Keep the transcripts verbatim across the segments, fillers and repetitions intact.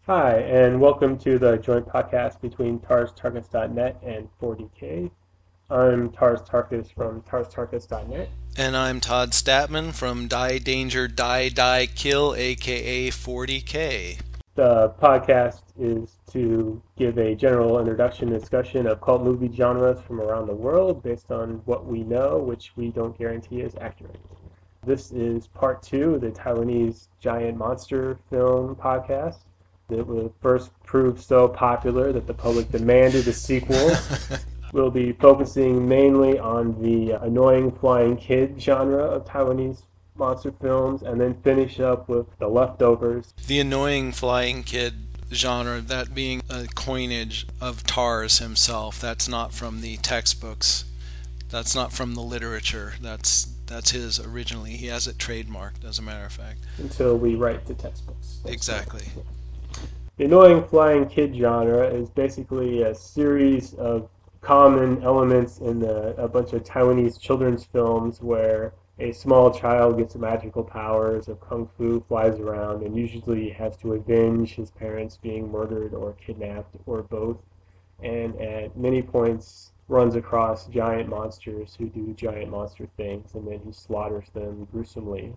Hi, and welcome to the joint podcast between Tars Tarkas dot net and forty K. I'm Tars Tarkas from Tars Tarkas dot net. And I'm Todd Statman from Die Danger Die Die Kill, aka forty K. The podcast is to give a general introduction and discussion of cult movie genres from around the world based on what we know, which we don't guarantee is accurate. This is part two of the Taiwanese giant monster film podcast. It was first proved so popular that the public demanded a sequel. We'll be focusing mainly on the annoying flying kid genre of Taiwanese monster films, and then finish up with The Leftovers. The annoying flying kid genre, that being a coinage of Tars himself. That's not from the textbooks. That's not from the literature. That's that's his originally. He has it trademarked, as a matter of fact. Until we write the textbooks. That's Exactly. right. The annoying flying kid genre is basically a series of common elements in the, a bunch of Taiwanese children's films where a small child gets magical powers of kung fu, flies around, and usually has to avenge his parents being murdered or kidnapped or both, and at many points runs across giant monsters who do giant monster things, and then he slaughters them gruesomely.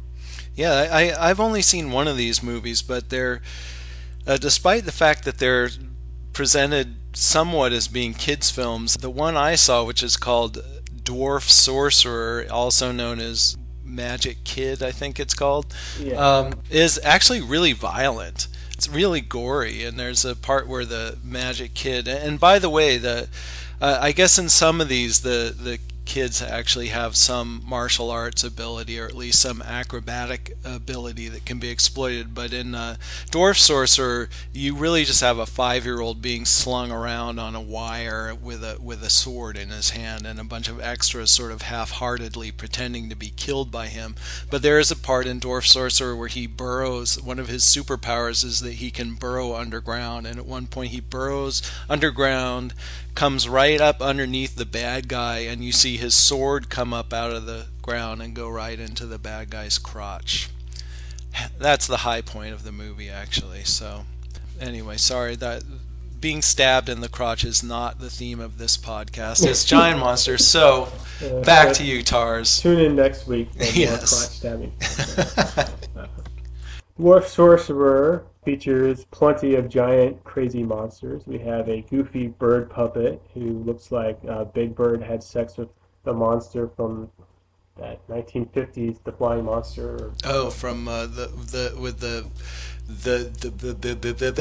Yeah, I, I've only seen one of these movies, but they're, uh, despite the fact that they're presented somewhat as being kids' films, the one I saw, which is called Dwarf Sorcerer, also known as Magic Kid, I think it's called, Yeah. um, is actually really violent. It's really gory, and there's a part where the Magic Kid, and by the way, the uh, I guess in some of these the the kids actually have some martial arts ability, or at least some acrobatic ability that can be exploited. But in uh, Dwarf Sorcerer, you really just have a five-year-old being slung around on a wire with a with a sword in his hand, and a bunch of extras sort of half-heartedly pretending to be killed by him. But there is a part in Dwarf Sorcerer where he burrows. One of his superpowers is that he can burrow underground, and at one point he burrows underground, comes right up underneath the bad guy, and you see his sword come up out of the ground and go right into the bad guy's crotch. That's the high point of the movie, actually. So, anyway, sorry that being stabbed in the crotch is not the theme of this podcast. It's giant monsters. So, Uh, back but to you, Tars. tune in next week for more Yes. crotch stabbing. Uh, Dwarf Sorcerer features plenty of giant, crazy monsters. We have a goofy bird puppet who looks like uh, Big Bird had sex with the monster from that nineteen fifties, The Flying Monster. Oh, from uh, the the with the the the the the, the, the,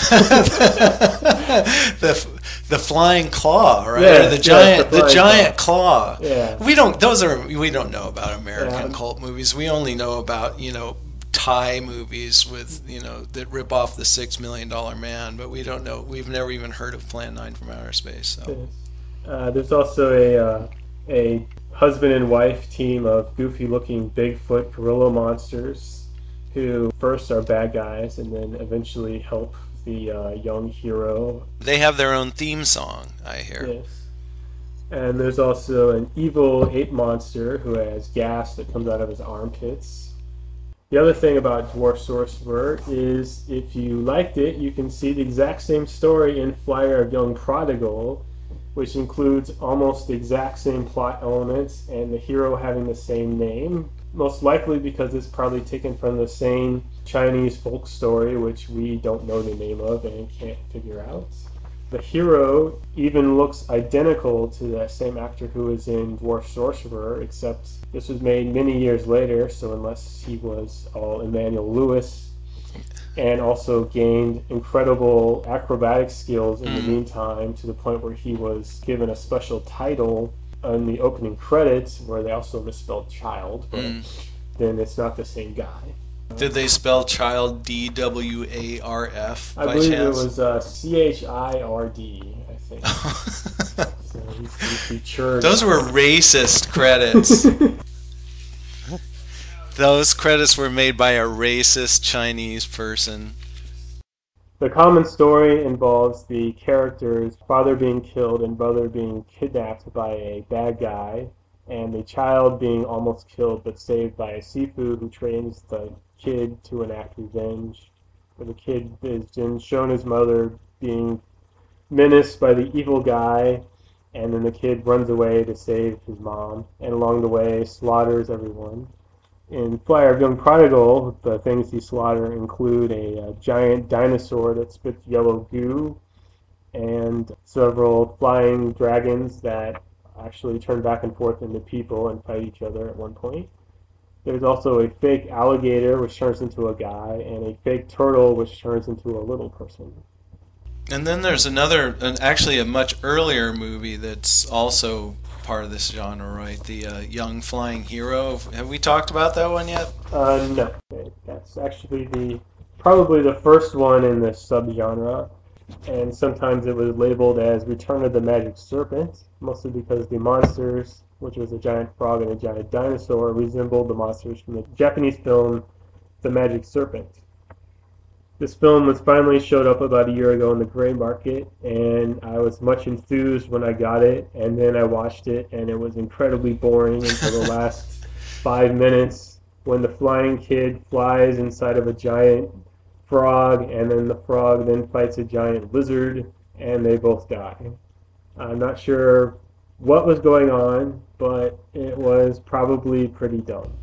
the, the flying claw, right? Yeah, Or the yeah, giant the the flying giant claw. claw. Yeah. We don't. Those are we don't know about American Yeah. cult movies. We only know about you know Thai movies with you know that rip off the Six Million Dollar Man, but we don't know. We've never even heard of Plan Nine from Outer Space. So. Uh, there's also a uh, a husband and wife team of goofy-looking Bigfoot gorilla monsters who first are bad guys and then eventually help the uh, young hero. They have their own theme song, I hear. Yes. And there's also an evil ape monster who has gas that comes out of his armpits. The other thing about Dwarf Sorcerer is if you liked it, you can see the exact same story in Flyer of Young Prodigal, which includes almost the exact same plot elements and the hero having the same name. Most likely because it's probably taken from the same Chinese folk story, which we don't know the name of and can't figure out. The hero even looks identical to that same actor who was in Dwarf Sorcerer, except this was made many years later, so unless he was all Emmanuel Lewis, and also gained incredible acrobatic skills in the Mm. meantime to the point where he was given a special title on the opening credits where they also misspelled child, but Mm. then it's not the same guy. Did they spell child D W A R F I by believe chance? it was uh, C H I R D, I think. So he's, he's featured. Those were racist credits. Those credits were made by a racist Chinese person. The common story involves the character's father being killed and brother being kidnapped by a bad guy, and the child being almost killed but saved by a Sifu who trains the kid to enact revenge. where the kid is been shown his mother being menaced by the evil guy, and then the kid runs away to save his mom, and along the way slaughters everyone. In Fire of Young Prodigal, the things he slaughters include a, a giant dinosaur that spits yellow goo, and several flying dragons that actually turn back and forth into people and fight each other at one point. There's also a fake alligator which turns into a guy, and a fake turtle which turns into a little person. And then there's another, an, actually a much earlier movie that's also part of this genre, right? The uh, Young Flying Hero. Have we talked about that one yet? Uh, no, that's actually the probably the first one in this subgenre, and sometimes it was labeled as Return of the Magic Serpent, mostly because the monsters, which was a giant frog and a giant dinosaur, resembled the monsters from the Japanese film The Magic Serpent. This film was finally showed up about a year ago in the gray market, and I was much enthused when I got it, and then I watched it, and it was incredibly boring until the last five minutes when the flying kid flies inside of a giant frog, and then the frog then fights a giant lizard, and they both die. I'm not sure what was going on, but it was probably pretty dumb.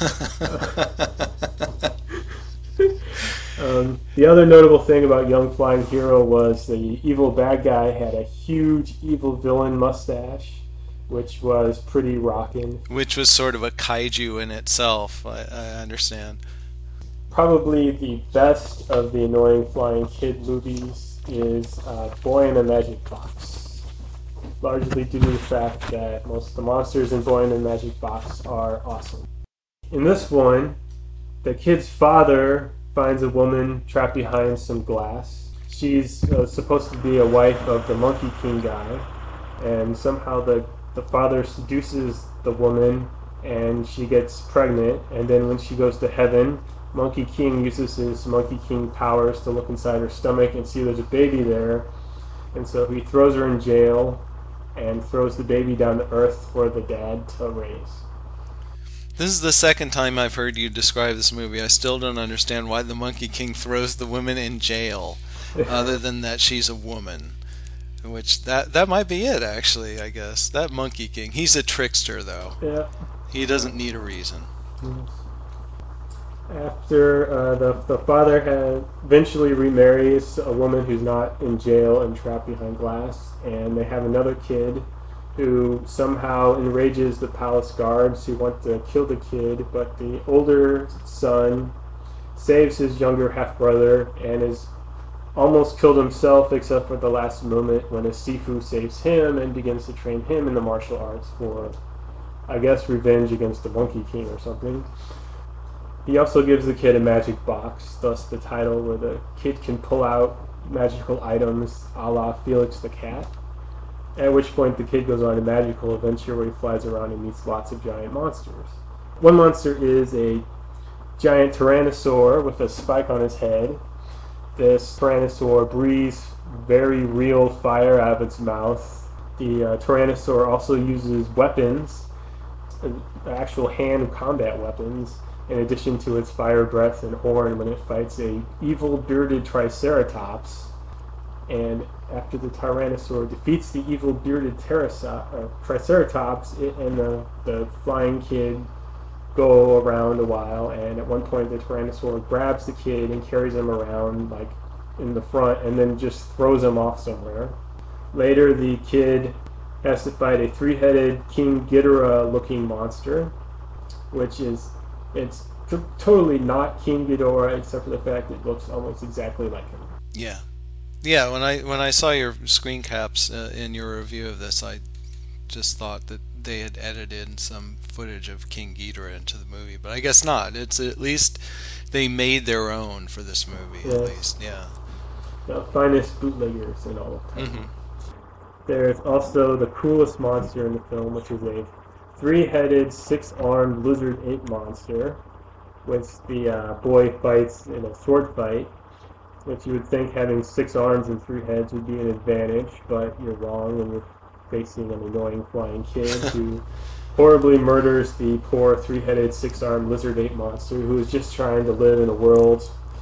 Um, the other notable thing about Young Flying Hero was the evil bad guy had a huge evil villain mustache, which was pretty rocking. Which was sort of a kaiju in itself, I, I understand. Probably the best of the annoying flying kid movies is uh, Boy in a Magic Box, largely due to the fact that most of the monsters in Boy in a Magic Box are awesome. In this one, the kid's father finds a woman trapped behind some glass. She's uh, supposed to be a wife of the Monkey King guy, and somehow the, the father seduces the woman and she gets pregnant, and then when she goes to heaven, Monkey King uses his Monkey King powers to look inside her stomach and see there's a baby there, and so he throws her in jail and throws the baby down to earth for the dad to raise. This is the second time I've heard you describe this movie. I still don't understand why the Monkey King throws the woman in jail, other than that she's a woman. Which, that that might be it, actually, I guess. That Monkey King. He's a trickster, though. Yeah. He doesn't need a reason. After uh, the, the father had eventually remarries a woman who's not in jail and trapped behind glass, and they have another kid who somehow enrages the palace guards who want to kill the kid, but the older son saves his younger half-brother and is almost killed himself except for the last moment when a Sifu saves him and begins to train him in the martial arts for, I guess, revenge against the Monkey King or something. He also gives the kid a magic box, thus the title, where the kid can pull out magical items a la Felix the Cat. At which point the kid goes on a magical adventure where he flies around and meets lots of giant monsters. One monster is a giant tyrannosaur with a spike on his head. This tyrannosaur breathes very real fire out of its mouth. The uh, tyrannosaur also uses weapons, uh, actual hand combat weapons, in addition to its fire breath and horn when it fights a evil bearded triceratops. And after the Tyrannosaur defeats the evil bearded uh, Triceratops, it and the, the flying kid go around a while, and at one point the Tyrannosaur grabs the kid and carries him around like in the front and then just throws him off somewhere. Later the kid has to fight a three-headed King Ghidorah looking monster, which is, it's t- totally not King Ghidorah except for the fact it looks almost exactly like him. Yeah. Yeah, when I when I saw your screen caps uh, in your review of this, I just thought that they had edited some footage of King Ghidorah into the movie, but I guess not. It's at least they made their own for this movie, Yes. at least, yeah. The finest bootleggers in all of time. Mm-hmm. There's also the coolest monster in the film, which is a three-headed, six-armed lizard ape monster, which the uh, boy fights in a sword fight. Which you would think having six arms and three heads would be an advantage, but you're wrong when you're facing an annoying flying kid who horribly murders the poor three-headed, six-armed lizard ape monster who is just trying to live in a world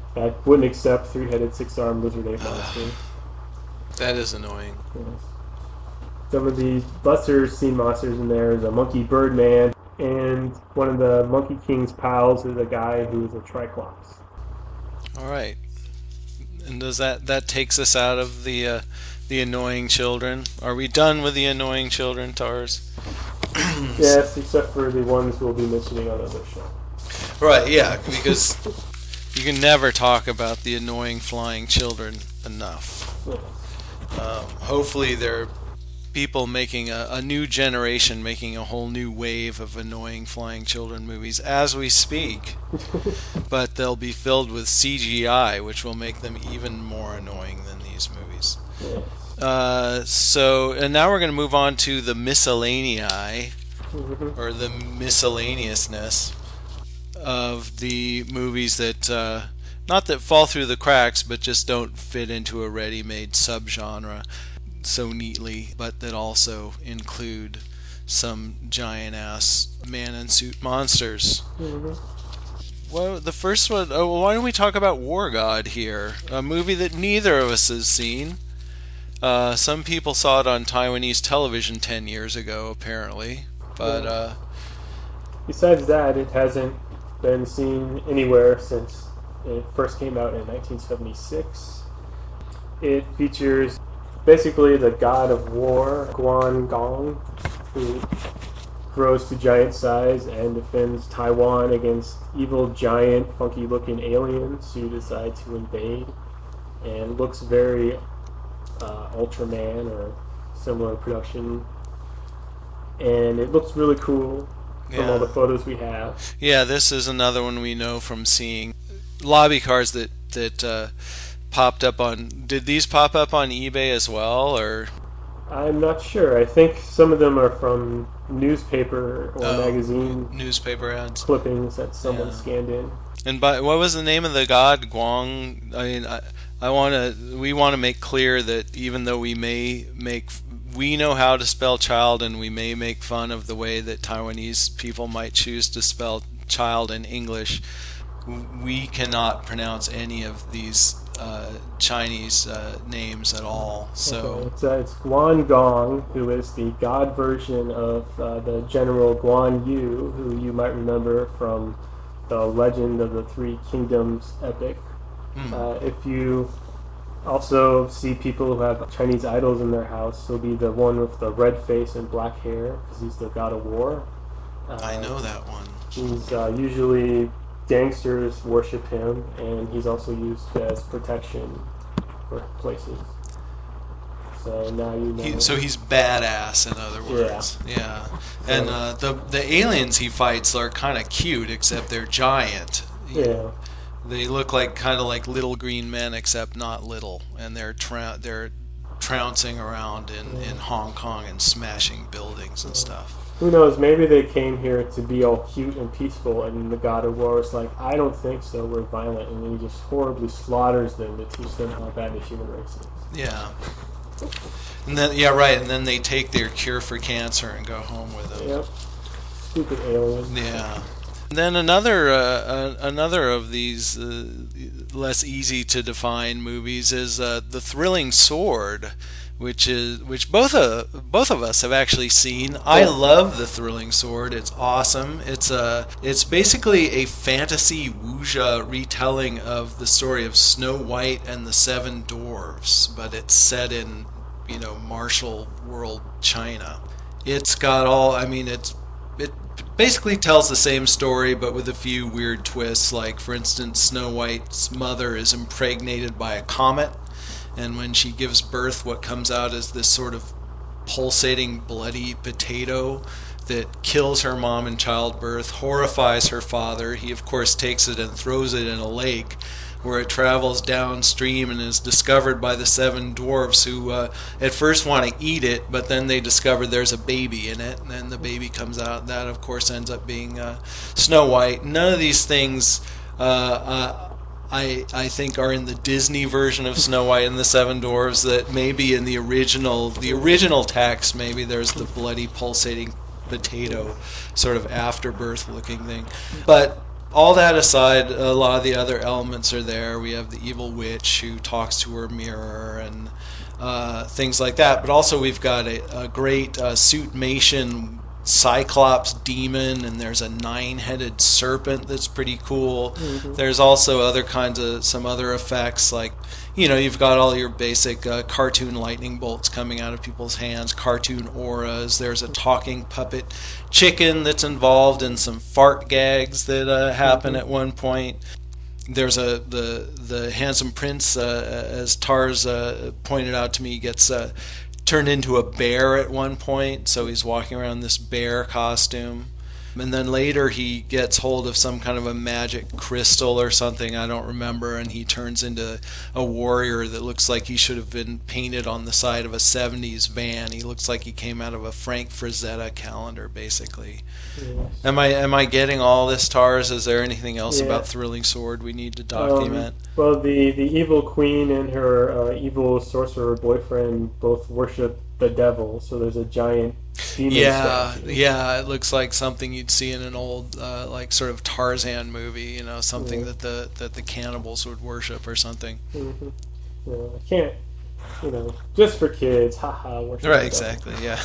that wouldn't accept three-headed, six-armed lizard ape monsters. That is annoying. Yes. Some of these lesser seen monsters in there is a monkey bird man, and one of the Monkey King's pals is a guy who is a Triclops. All right. And does that that takes us out of the uh, the annoying children? Are we done with the annoying children, Tars? Yes, except for the ones we'll be mentioning on other show. Right, yeah, because you can never talk about the annoying flying children enough. Yes. Um, hopefully there are people making a, a new generation, making a whole new wave of annoying flying children movies as we speak. But they'll be filled with C G I, which will make them even more annoying than these movies. Yes. Uh, so, and now we're going to move on to the miscellaneae, Mm-hmm. or the miscellaneousness of the movies that, uh, not that fall through the cracks, but just don't fit into a ready-made subgenre so neatly, but that also include some giant-ass man-in-suit monsters. Mm-hmm. Well, the first one, oh, why don't we talk about War God here? A movie that neither of us has seen. Uh, some people saw it on Taiwanese television ten years ago, apparently. But, uh... Besides that, it hasn't been seen anywhere since it first came out in nineteen seventy-six. It features basically the god of war, Guan Gong, who grows to giant size and defends Taiwan against evil, giant, funky-looking aliens who decide to invade, and looks very uh, Ultraman or similar production. And it looks really cool from Yeah. all the photos we have. Yeah, this is another one we know from seeing lobby cars that, that uh, popped up on... Did these pop up on eBay as well, or... I'm not sure. I think some of them are from newspaper or Oh, magazine newspaper ads. clippings that someone Yeah. scanned in. And by what was the name of the god? Guang. I mean, I, I want to. We want to make clear that even though we may make, we know how to spell child, and we may make fun of the way that Taiwanese people might choose to spell child in English. We cannot pronounce any of these uh, Chinese uh, names at all. So Okay. It's, uh, it's Guan Gong, who is the god version of uh, the General Guan Yu, who you might remember from the Legend of the Three Kingdoms epic. mm, Uh, if you also see people who have Chinese idols in their house, he'll be the one with the red face and black hair, because he's the god of war. Uh, I know that one. He's uh, usually gangsters worship him, and he's also used as protection for places. So now you know. He, so he's badass, in other words. Yeah. And uh, the the aliens he fights are kind of cute, except they're giant. Yeah. They look like kind of like little green men, except not little, and they're tra- they're trouncing around in, in Hong Kong and smashing buildings and stuff. Who knows? Maybe they came here to be all cute and peaceful, and the god of war is like, I don't think so. We're violent, and then he just horribly slaughters them to teach them how bad the human race is. Yeah. And then yeah, right. And then they take their cure for cancer and go home with them. Yep. Stupid alien. Yeah. Then another uh, uh, another of these uh, less easy to define movies is uh, The Thrilling Sword, which is which both uh, both of us have actually seen. I love The Thrilling Sword. It's awesome. It's a it's basically a fantasy wuxia retelling of the story of Snow White and the Seven Dwarfs, but it's set in, you know, martial world China. It's got all, I mean, it's it basically tells the same story, but with a few weird twists. Like, for instance, Snow White's mother is impregnated by a comet, and when she gives birth, what comes out is this sort of pulsating, bloody potato that kills her mom in childbirth, horrifies her father. He, of course, takes it and throws it in a lake, where it travels downstream and is discovered by the seven dwarfs, who uh, at first want to eat it, but then they discover there's a baby in it, and then the baby comes out. That, of course, ends up being uh, Snow White. None of these things, uh, uh, I I think, are in the Disney version of Snow White and the Seven Dwarfs. That maybe in the original, the original text, maybe there's the bloody, pulsating potato sort of afterbirth looking thing. But all that aside, a lot of the other elements are there. We have the evil witch who talks to her mirror and uh, things like that. But also we've got a, a great uh, suitmation Cyclops demon, and there's a nine-headed serpent that's pretty cool. Mm-hmm. There's also other kinds of some other effects, like, you know, you've got all your basic uh, cartoon lightning bolts coming out of people's hands, cartoon auras. There's a talking puppet chicken that's involved in some fart gags that uh, happen mm-hmm. at one point. There's a the the handsome prince, uh, as Tars uh, pointed out to me, gets uh, turned into a bear at one point, so he's walking around in this bear costume. And then later he gets hold of some kind of a magic crystal or something, I don't remember, and he turns into a warrior that looks like he should have been painted on the side of a seventies van. He looks like he came out of a Frank Frazetta calendar, basically. Yes. Am I am I getting all this, Tars? Is there anything else yeah. about Thrilling Sword we need to document? Um, well, the, the evil queen and her uh, evil sorcerer boyfriend both worship the devil, so there's a giant demon yeah statue. Yeah, it looks like something you'd see in an old uh, like sort of Tarzan movie, you know, something yeah. that the that the cannibals would worship or something. Mm-hmm. You know, I can't, you know, just for kids, haha, worship right, exactly. Yeah.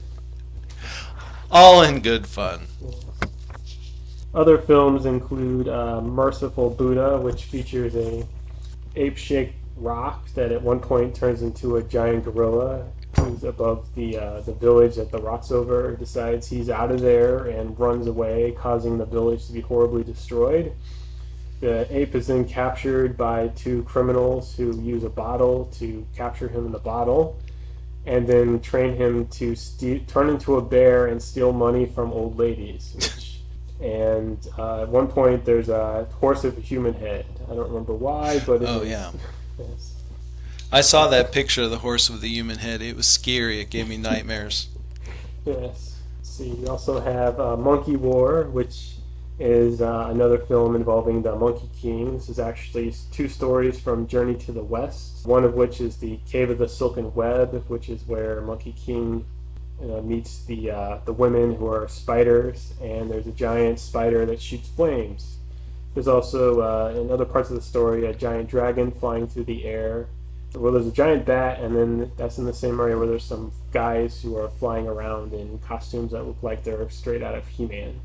All in good fun. Yeah. Other films include uh, Merciful Buddha, which features a ape-shaped rock that at one point turns into a giant gorilla who's above the uh, the village that the rock's over, decides he's out of there and runs away, causing the village to be horribly destroyed. The ape is then captured by two criminals who use a bottle to capture him in the bottle, and then train him to ste- turn into a bear and steal money from old ladies. Which, and uh, at one point, there's a horse with a human head. I don't remember why, but it oh was, yeah. Yes. I saw that picture of the horse with the human head. It was scary. It gave me nightmares. Yes. Let's see, we also have uh, Monkey War, which is uh, another film involving the Monkey King. This is actually two stories from Journey to the West, one of which is the Cave of the Silken Web, which is where Monkey King uh, meets the uh, the women who are spiders, and there's a giant spider that shoots flames. There's also, uh, in other parts of the story, a giant dragon flying through the air. Well, there's a giant bat, and then that's in the same area where there's some guys who are flying around in costumes that look like they're straight out of He-Man.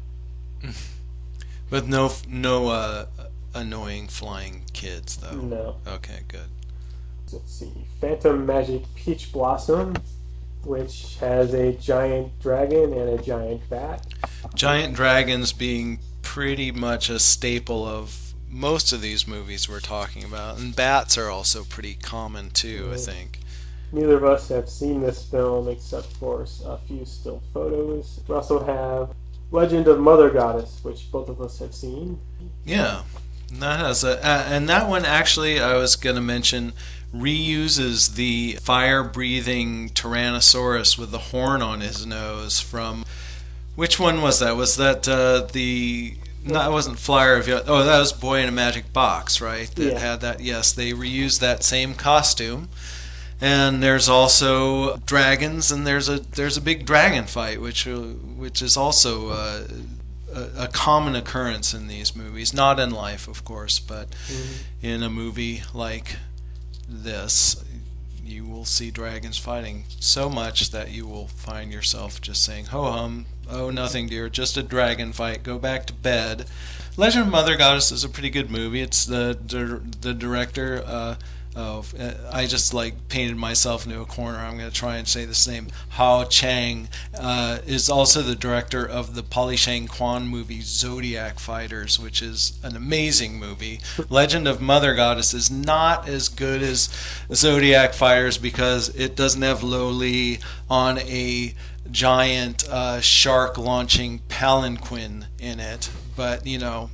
But no, no uh, annoying flying kids, though. No. Okay, good. Let's see, Phantom Magic Peach Blossom, which has a giant dragon and a giant bat. Giant dragons being pretty much a staple of most of these movies we're talking about, and bats are also pretty common too, mm-hmm. I think. Neither of us have seen this film except for a few still photos. We also have Legend of Mother Goddess, which both of us have seen. Yeah, that has a, uh, and that one actually I was going to mention reuses the fire-breathing Tyrannosaurus with the horn on his nose from, which one was that? Was that uh, the No, it wasn't Flyer of Yo- Oh, that was Boy in a Magic Box, right? That yeah. had that. Yes, they reused that same costume. And there's also dragons, and there's a there's a big dragon fight, which uh, which is also uh, a, a common occurrence in these movies. Not in life, of course, but mm-hmm. in a movie like this, you will see dragons fighting so much that you will find yourself just saying, "Ho hum, oh nothing, dear, just a dragon fight. Go back to bed." Legend of Mother Goddess is a pretty good movie. It's the the, the director. Uh, of I just like painted myself into a corner. I'm going to try and say this name. Hao Chang uh, is also the director of the Polly Shang Quan movie Zodiac Fighters, which is an amazing movie. Legend of Mother Goddess is not as good as Zodiac Fighters because it doesn't have Lo Li on a giant uh, shark launching palanquin in it. But you know,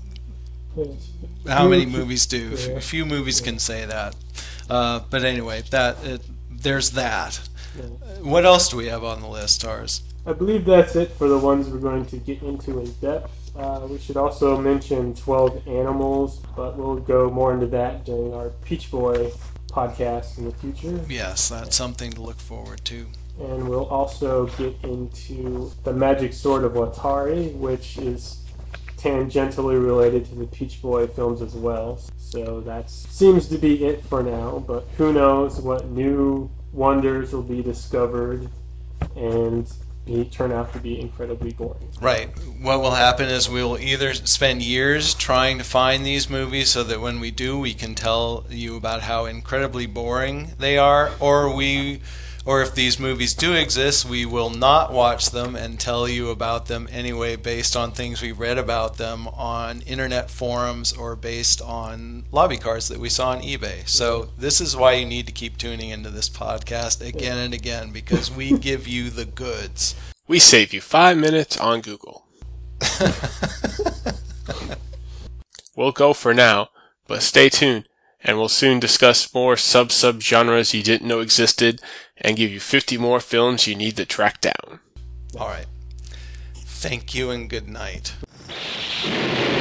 how many movies do? A few movies can say that. Uh, but anyway, that it, there's that. Yeah. What else do we have on the list, Tars? I believe that's it for the ones we're going to get into in depth. Uh, we should also mention twelve Animals, but we'll go more into that during our Peach Boy podcast in the future. Yes, that's something to look forward to. And we'll also get into The Magic Sword of Watari, which is tangentially related to the Peach Boy films as well. So that seems to be it for now, but who knows what new wonders will be discovered and be, turn out to be incredibly boring. Right. What will happen is we will either spend years trying to find these movies so that when we do, we can tell you about how incredibly boring they are, or we, or if these movies do exist, we will not watch them and tell you about them anyway based on things we read about them on internet forums or based on lobby cards that we saw on eBay. So this is why you need to keep tuning into this podcast again and again, because we give you the goods. We save you five minutes on Google. We'll go for now, but stay tuned, and we'll soon discuss more sub-sub-genres you didn't know existed and give you fifty more films you need to track down. All right. Thank you and good night.